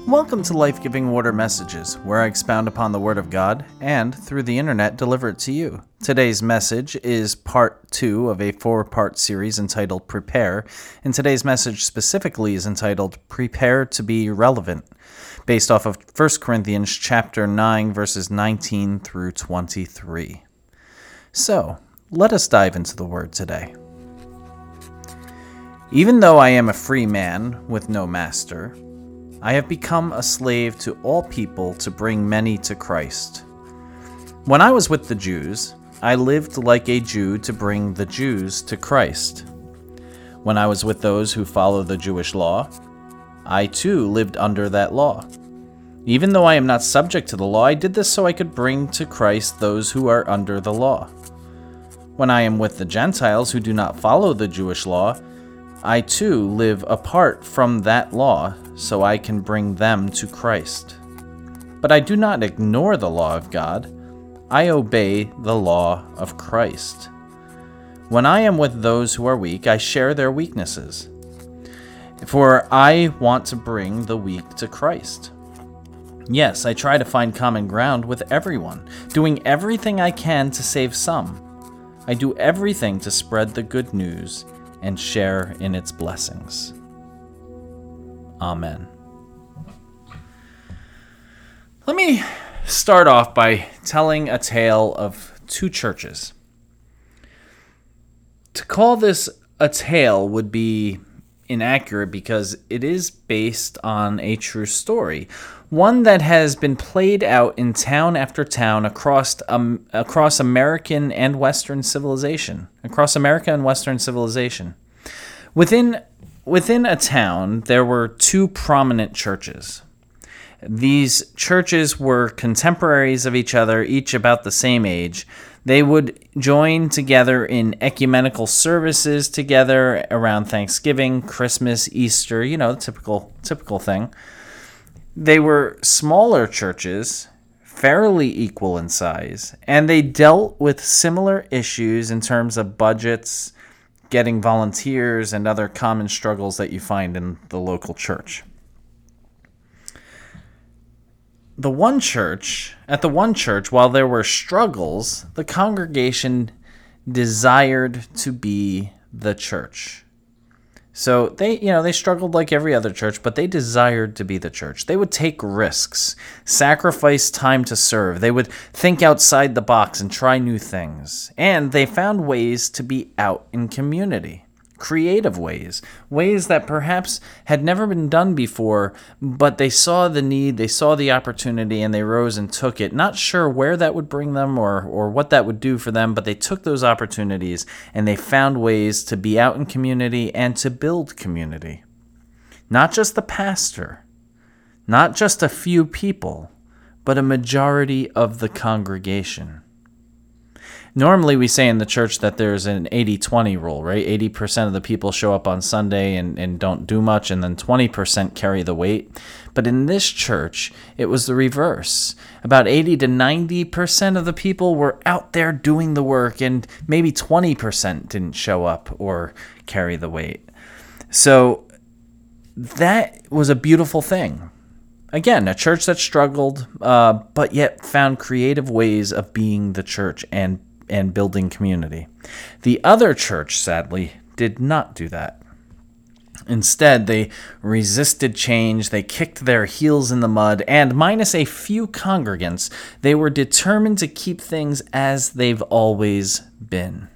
Welcome to Life-Giving Water Messages, where I expound upon the Word of God and, through the internet, deliver it to you. Today's message is part 2 of a 4-part series entitled Prepare, and today's message specifically is entitled Prepare to be Relevant, based off of 1 Corinthians chapter 9, verses 19 through 23. So, let us dive into the Word today. Even though I am a free man with no master, I have become a slave to all people to bring many to Christ. When I was with the Jews, I lived like a Jew to bring the Jews to Christ. When I was with those who follow the Jewish law, I too lived under that law. Even though I am not subject to the law, I did this so I could bring to Christ those who are under the law. When I am with the Gentiles who do not follow the Jewish law, I too live apart from that law, so I can bring them to Christ. But I do not ignore the law of God. I obey the law of Christ. When I am with those who are weak, I share their weaknesses. For I want to bring the weak to Christ. Yes, I try to find common ground with everyone, doing everything I can to save some. I do everything to spread the good news and share in its blessings. Amen. Let me start off by telling a tale of two churches. To call this a tale would be inaccurate because it is based on a true story, one that has been played out in town after town across American and Western civilization. Within a town, there were two prominent churches. These churches were contemporaries of each other, each about the same age. They would join together in ecumenical services together around Thanksgiving, Christmas, Easter, the typical thing. They were smaller churches, fairly equal in size, and they dealt with similar issues in terms of budgets, getting volunteers, and other common struggles that you find in the local church. At the one church, while there were struggles, the congregation desired to be the church. So they struggled like every other church, but they desired to be the church. They would take risks, sacrifice time to serve. They would think outside the box and try new things. And they found ways to be out in community. Creative ways that perhaps had never been done before, but they saw the need, they saw the opportunity, and they rose and took it. Not sure where that would bring them or what that would do for them, but they took those opportunities and they found ways to be out in community and to build community. Not just the pastor, not just a few people, but a majority of the congregation. Normally, we say in the church that there's an 80-20 rule, right? 80% of the people show up on Sunday and don't do much, and then 20% carry the weight. But in this church, it was the reverse. About 80 to 90% of the people were out there doing the work, and maybe 20% didn't show up or carry the weight. So that was a beautiful thing. Again, a church that struggled, but yet found creative ways of being the church and building community. The other church, sadly, did not do that. Instead, they resisted change, they kicked their heels in the mud, and minus a few congregants, they were determined to keep things as they've always been.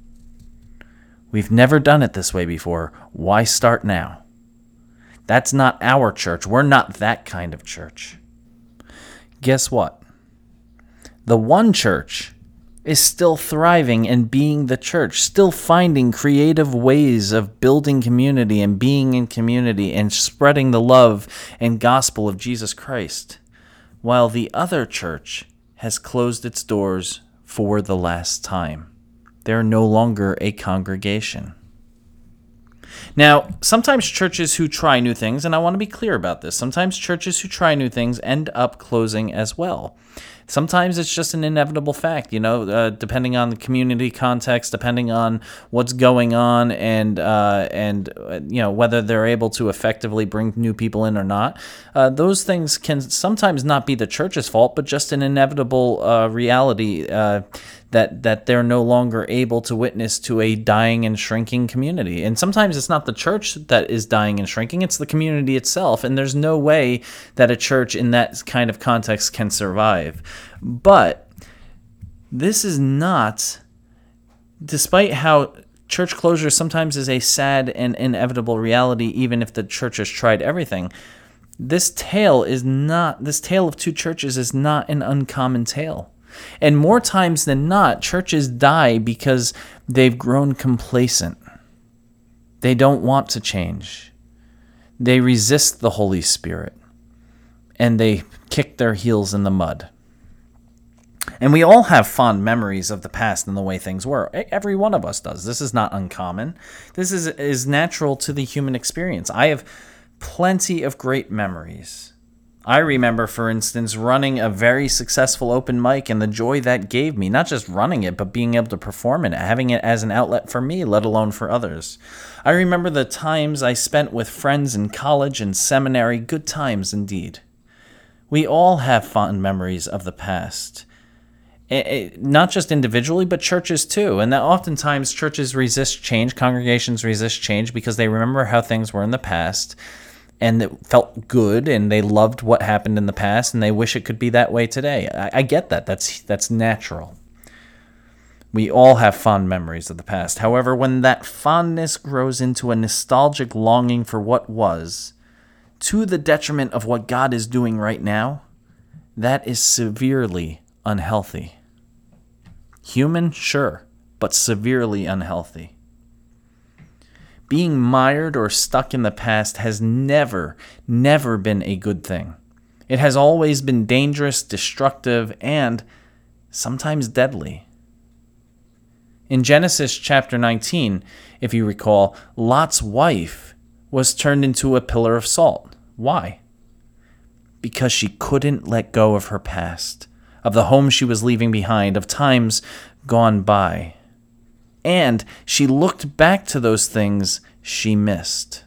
We've never done it this way before. Why start now? That's not our church. We're not that kind of church. Guess what? The one church is still thriving and being the church, still finding creative ways of building community and being in community and spreading the love and gospel of Jesus Christ, while the other church has closed its doors for the last time. They're no longer a congregation. Now, sometimes churches who try new things, and I want to be clear about this, sometimes churches who try new things end up closing as well. Sometimes it's just an inevitable fact, depending on the community context, depending on what's going on, and whether they're able to effectively bring new people in or not. Those things can sometimes not be the church's fault, but just an inevitable reality that they're no longer able to witness to a dying and shrinking community. And sometimes it's not the church that is dying and shrinking, it's the community itself. And there's no way that a church in that kind of context can survive. But this is not, despite how church closure sometimes is a sad and inevitable reality, even if the church has tried everything, this tale of two churches is not an uncommon tale. And more times than not, churches die because they've grown complacent. They don't want to change. They resist the Holy Spirit. And they kick their heels in the mud. And we all have fond memories of the past and the way things were. Every one of us does. This is not uncommon. This is natural to the human experience. I have plenty of great memories. I remember, for instance, running a very successful open mic and the joy that gave me, not just running it, but being able to perform in it, having it as an outlet for me, let alone for others. I remember the times I spent with friends in college and seminary, good times indeed. We all have fond memories of the past, not just individually, but churches too. And that oftentimes churches resist change, congregations resist change because they remember how things were in the past. And it felt good, and they loved what happened in the past, and they wish it could be that way today. I get that. That's natural. We all have fond memories of the past. However, when that fondness grows into a nostalgic longing for what was, to the detriment of what God is doing right now, that is severely unhealthy. Human, sure, but severely unhealthy. Being mired or stuck in the past has never been a good thing. It has always been dangerous, destructive, and sometimes deadly. In Genesis chapter 19, if you recall, Lot's wife was turned into a pillar of salt. Why? Because she couldn't let go of her past, of the home she was leaving behind, of times gone by. And she looked back to those things she missed.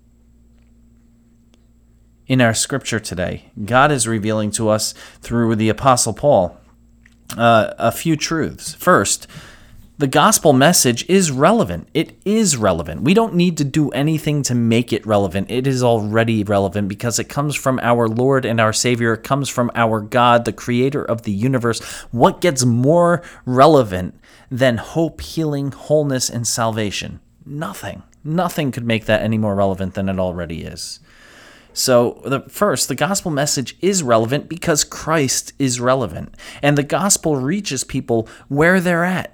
In our scripture today, God is revealing to us through the Apostle Paul a few truths. First, the gospel message is relevant. It is relevant. We don't need to do anything to make it relevant. It is already relevant because it comes from our Lord and our Savior. It comes from our God, the creator of the universe. What gets more relevant than hope, healing, wholeness, and salvation? Nothing. Nothing could make that any more relevant than it already is. So the gospel message is relevant because Christ is relevant. And the gospel reaches people where they're at.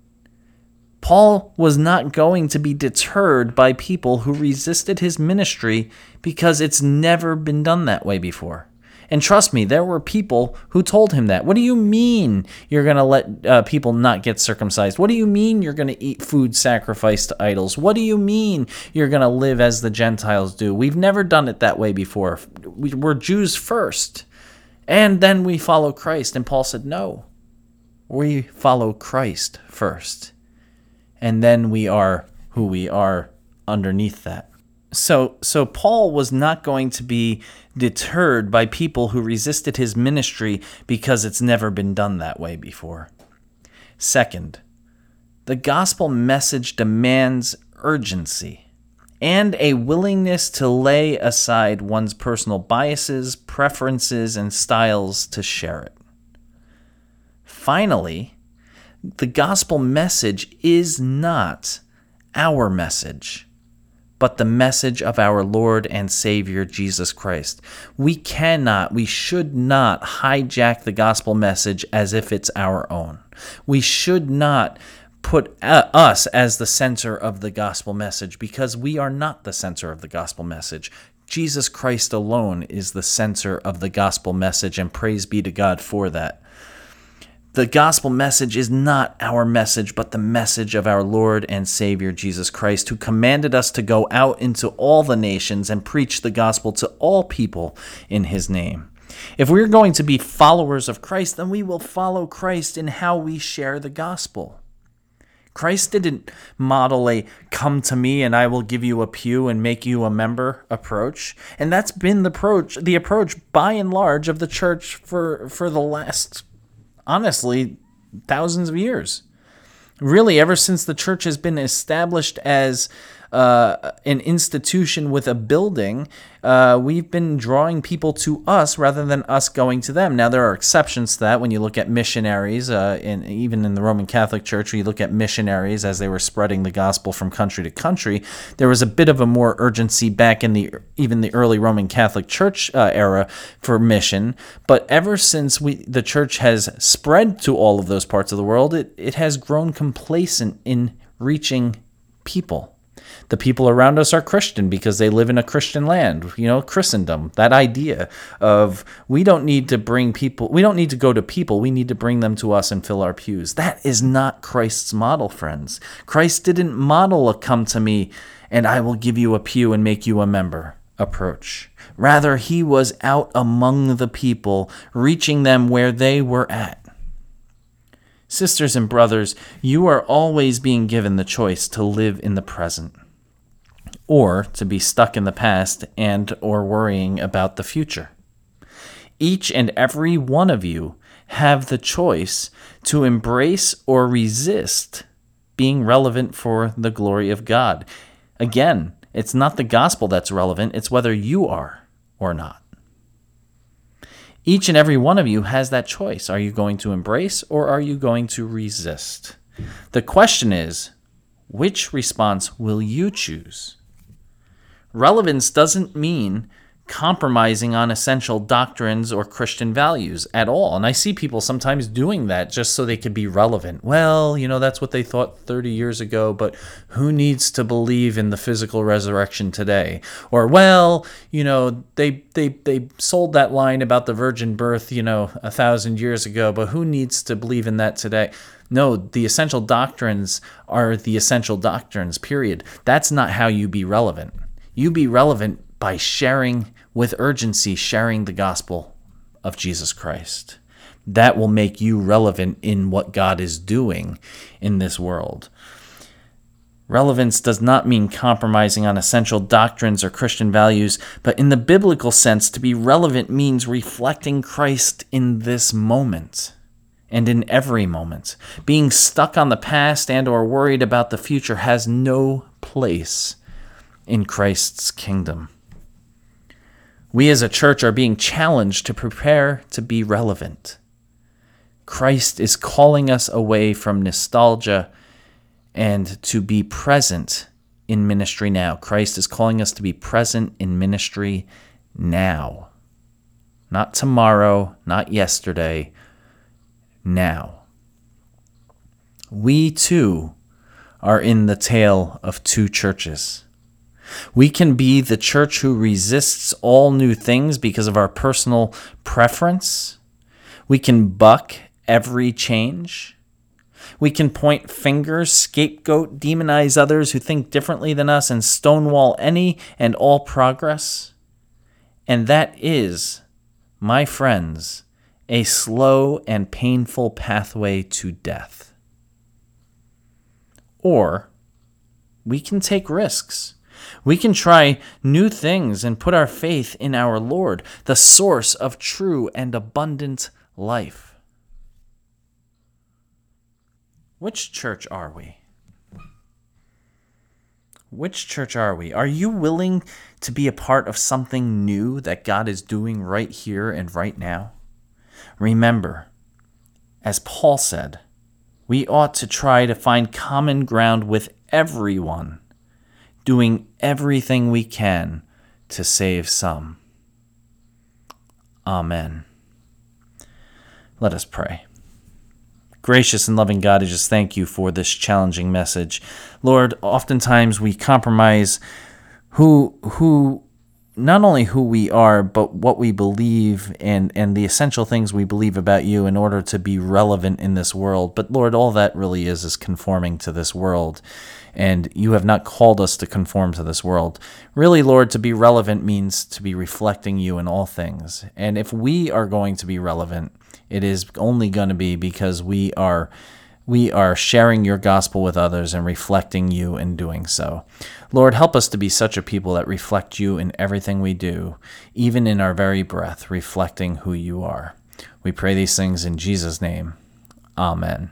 Paul was not going to be deterred by people who resisted his ministry because it's never been done that way before. And trust me, there were people who told him that. What do you mean you're going to let people not get circumcised? What do you mean you're going to eat food sacrificed to idols? What do you mean you're going to live as the Gentiles do? We've never done it that way before. We're Jews first, and then we follow Christ. And Paul said, no, we follow Christ first. And then we are who we are underneath that. So Paul was not going to be deterred by people who resisted his ministry because it's never been done that way before. Second, the gospel message demands urgency and a willingness to lay aside one's personal biases, preferences, and styles to share it. Finally, the gospel message is not our message, but the message of our Lord and Savior, Jesus Christ. We should not hijack the gospel message as if it's our own. We should not put us as the center of the gospel message because we are not the center of the gospel message. Jesus Christ alone is the center of the gospel message, and praise be to God for that. The gospel message is not our message, but the message of our Lord and Savior Jesus Christ, who commanded us to go out into all the nations and preach the gospel to all people in his name. If we're going to be followers of Christ, then we will follow Christ in how we share the gospel. Christ didn't model a "come to me and I will give you a pew and make you a member" approach. And that's been the approach by and large of the church for the last, honestly, thousands of years. Really, ever since the church has been established as an institution with a building, we've been drawing people to us rather than us going to them. Now, there are exceptions to that when you look at missionaries, even in the Roman Catholic Church, where you look at missionaries as they were spreading the gospel from country to country. There was a bit of a more urgency back in even the early Roman Catholic Church era for mission. But ever since the church has spread to all of those parts of the world, it has grown complacent in reaching people. The people around us are Christian because they live in a Christian land, Christendom. That idea of we don't need to go to people, we need to bring them to us and fill our pews. That is not Christ's model, friends. Christ didn't model a "come to me and I will give you a pew and make you a member" approach. Rather, he was out among the people, reaching them where they were at. Sisters and brothers, you are always being given the choice to live in the present, or to be stuck in the past or worrying about the future. Each and every one of you have the choice to embrace or resist being relevant for the glory of God. Again, it's not the gospel that's relevant, it's whether you are or not. Each and every one of you has that choice. Are you going to embrace or are you going to resist? The question is, which response will you choose? Relevance doesn't mean compromising on essential doctrines or Christian values at all. And I see people sometimes doing that just so they could be relevant. Well, that's what they thought 30 years ago, but who needs to believe in the physical resurrection today? Or, well, they sold that line about the virgin birth, 1,000 years ago, but who needs to believe in that today? No, the essential doctrines are the essential doctrines, period. That's not how you be relevant. You be relevant by sharing with urgency, sharing the gospel of Jesus Christ. That will make you relevant in what God is doing in this world. Relevance does not mean compromising on essential doctrines or Christian values, but in the biblical sense, to be relevant means reflecting Christ in this moment and in every moment. Being stuck on the past and or worried about the future has no place in Christ's kingdom. We as a church are being challenged to prepare to be relevant. Christ is calling us away from nostalgia and to be present in ministry now. Christ is calling us to be present in ministry now. Not tomorrow, not yesterday, now. We too are in the tale of two churches. We can be the church who resists all new things because of our personal preference. We can buck every change. We can point fingers, scapegoat, demonize others who think differently than us, and stonewall any and all progress. And that is, my friends, a slow and painful pathway to death. Or we can take risks. We can try new things and put our faith in our Lord, the source of true and abundant life. Which church are we? Which church are we? Are you willing to be a part of something new that God is doing right here and right now? Remember, as Paul said, we ought to try to find common ground with everyone, doing everything we can to save some. Amen. Let us pray. Gracious and loving God, I just thank you for this challenging message. Lord, oftentimes we compromise who not only who we are, but what we believe and the essential things we believe about you in order to be relevant in this world. But Lord, all that really is conforming to this world. And you have not called us to conform to this world. Really, Lord, to be relevant means to be reflecting you in all things. And if we are going to be relevant, it is only going to be because we are sharing your gospel with others and reflecting you in doing so. Lord, help us to be such a people that reflect you in everything we do, even in our very breath, reflecting who you are. We pray these things in Jesus' name. Amen.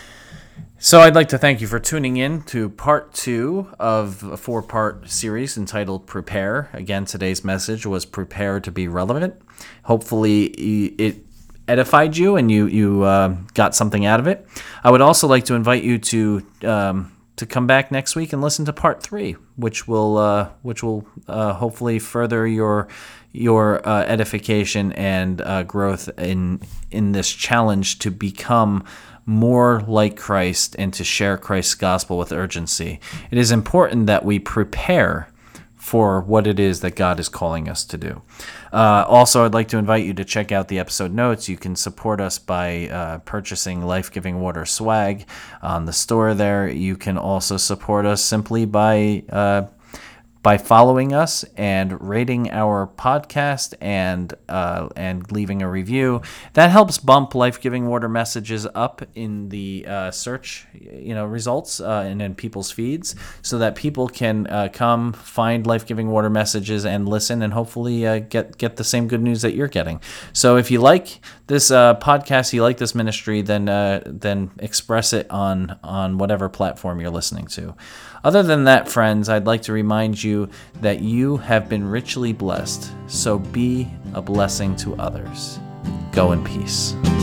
So I'd like to thank you for tuning in to part 2 of a 4-part series entitled Prepare. Again, today's message was Prepare to be Relevant. Hopefully it edified you and you got something out of it. I would also like to invite you to come back next week and listen to part 3, which will hopefully further your edification and growth in this challenge to become more like Christ and to share Christ's gospel with urgency. It is important that we prepare for what it is that God is calling us to do. Also, I'd like to invite you to check out the episode notes. You can support us by purchasing Life Giving Water swag on the store there. You can also support us simply by following us and rating our podcast and leaving a review. That helps bump Life Giving Water messages up in the search results and in people's feeds, so that people can come find Life Giving Water messages and listen and hopefully get the same good news that you're getting. So if you like this podcast, you like this ministry, then express it on whatever platform you're listening to. Other than that, friends, I'd like to remind you that you have been richly blessed, so be a blessing to others. Go in peace.